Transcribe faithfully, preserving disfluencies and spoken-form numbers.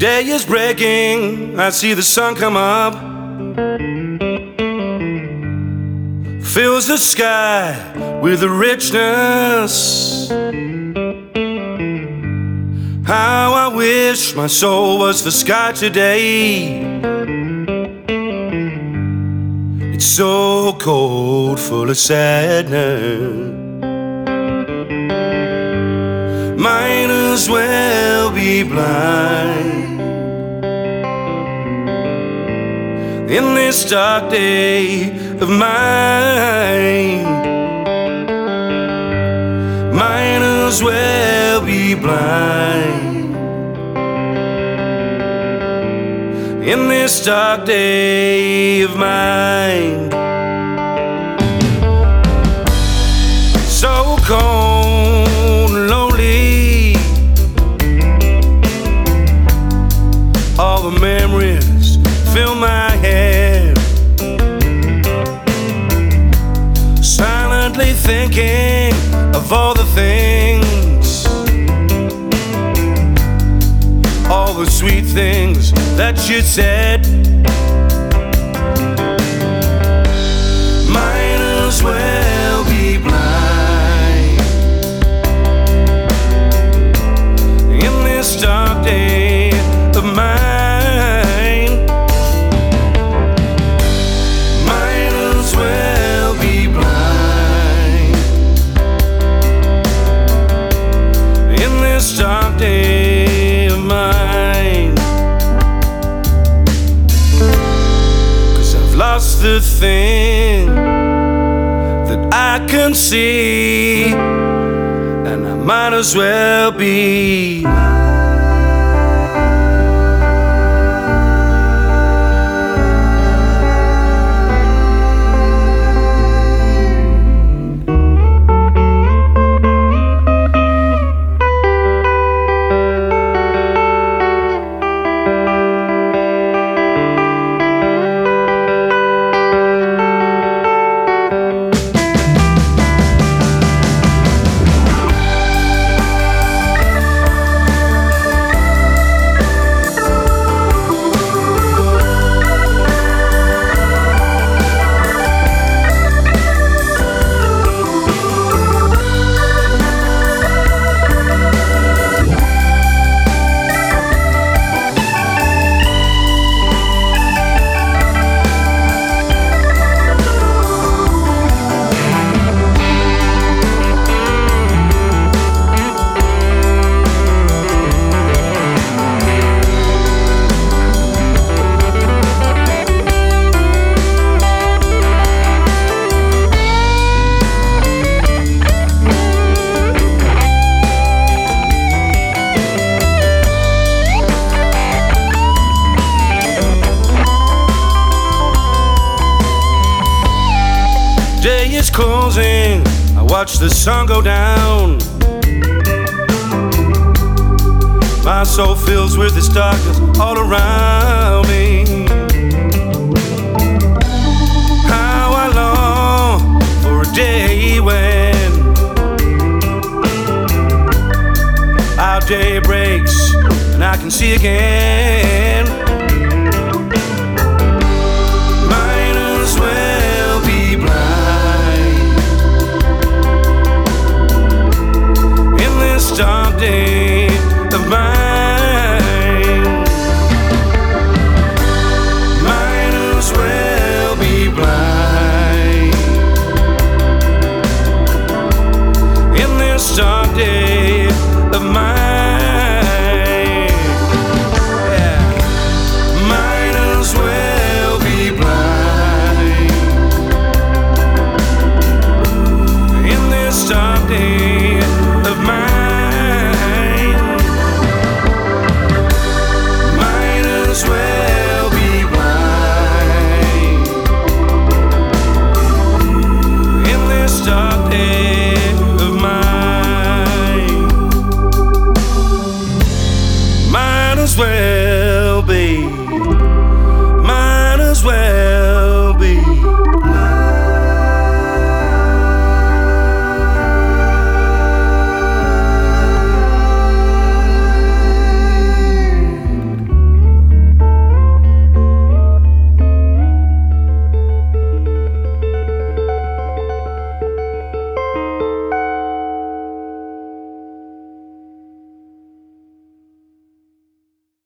Day is breaking, I see the sun come up, fills the sky with a richness. How I wish my soul was the sky today. It's so cold, full of sadness. Might as well be blind in this dark day of mine. Might as well be blind in this dark day of mine. So cold and lonely, all the memories fill my head, silently thinking of all the things, all the sweet things that you said. Might as well be blind in this dark day of mine. Might as well be blind in this dark day of mine. 'Cause I've lost the thing that I can see, and I might as well be. Day is closing, I watch the sun go down. My soul fills with this darkness all around me. How I long for a day when our day breaks and I can see again. Might as well be blind in this dark day of mine. Might as well be blind in this dark day of mine. Yeah. Might as well be blind in this dark day of mine. As well be blind in this dark day of mine. Might as well